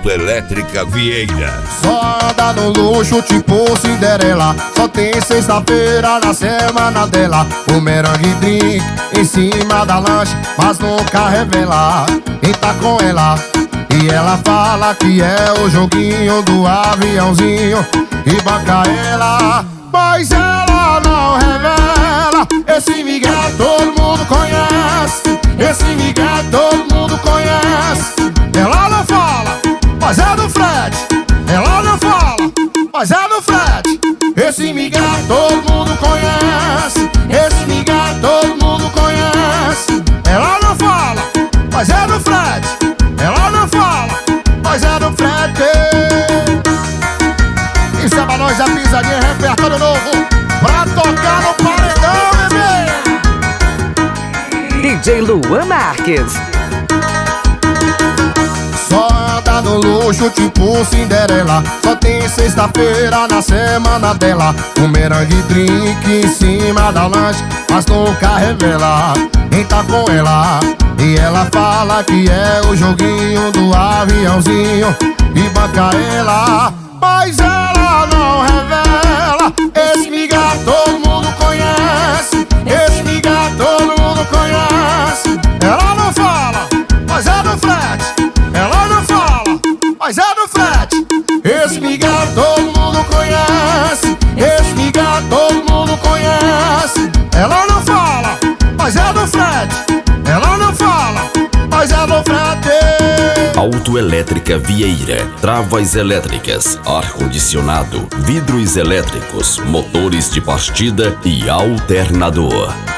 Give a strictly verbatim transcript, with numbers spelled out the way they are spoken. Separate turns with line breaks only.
Autoelétrica Vieira.
Só anda no luxo tipo Cinderela, só tem sexta-feira na semana dela. O merengue drink em cima da lanche, mas nunca revela quem tá com ela. E ela fala que é o joguinho do aviãozinho e banca ela, mas ela não revela. Esse Miguel todo mundo conhece, esse Miguel todo mundo conhece. Ela não fala, mas é do Fred. Ela não fala, mas é do Fred. Esse Miguel todo mundo conhece, esse Miguel todo mundo conhece. Ela não fala, mas é do Fred. Ela não fala, mas é do Fred. Isso é pra nós da pisadinha, repertório novo pra tocar no paredão, bebê.
D J Luan Marques.
Só anda no luxo tipo Cinderela, só tem sexta-feira na semana dela. O merengue drink em cima da lanche, mas nunca revela quem tá com ela. E ela fala que é o joguinho do aviãozinho e banca ela, mas ela não revela. Esse Miguel todo mundo conhece, esse Miguel todo mundo conhece. Ela não fala, mas é do Fred. Ela não fala, mas é do Fred. Esse Miguel todo mundo conhece, esse Miguel todo mundo conhece. Ela não fala, mas é do Fred. Ela não fala, mas é do Fred.
Autoelétrica Vieira. Travas elétricas, ar-condicionado, vidros elétricos, motores de partida e alternador.